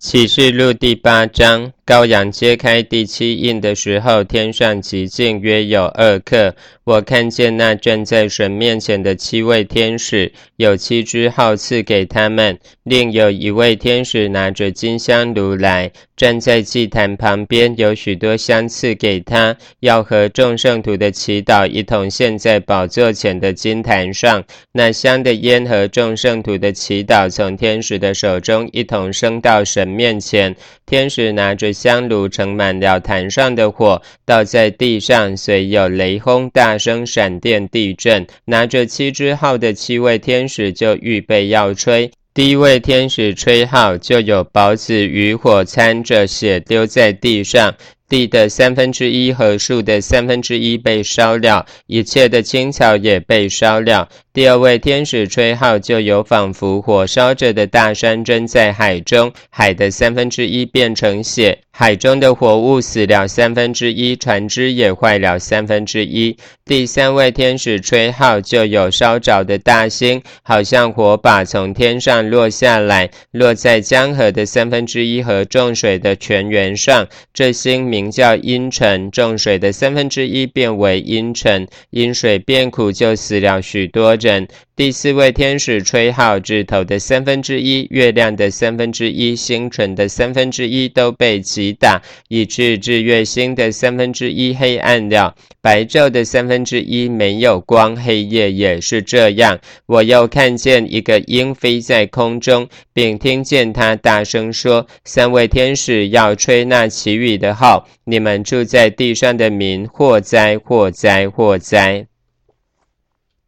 启示录第8章，羔羊揭开第7印的时候，天上寂静约有2刻。我看见那站在神面前的7位天使，有7支号赐给他们，另有一位天使拿着金香炉来，站在祭坛旁边，有许多香赐给他，要和众圣徒的祈祷一同献在宝座前的金坛上。那香的烟和众圣徒的祈祷从天使的手中一同升到神面前，天使拿着香炉盛满了坛上的火，倒在地上，随有雷轰、大声闪电、地震。拿着7支号的7位天使就预备要吹。第一位天使吹号，就有雹子与火掺着血丢在地上，地的1/3和树的1/3被烧了，一切的青草也被烧了。第二位天使吹号，就有仿佛火烧着的大山蒸在海中，海的1/3变成血，海中的活物死了1/3，船只也坏了1/3。第三位天使吹号，就有烧着的大星，好像火把从天上落下来，落在江河的1/3和众水的泉源上。这星名叫阴沉，众水的1/3变为阴沉，因水变苦，就死了许多人。第四位天使吹号，日头的1/3、月亮的1/3、星辰的1/3都被击打，以致日月星的1/3黑暗了，白昼的1/3没有光，黑夜也是这样。我又看见一个鹰飞在空中，并听见他大声说：3位天使要吹那其余的号，你们住在地上的民，祸哉祸哉祸哉。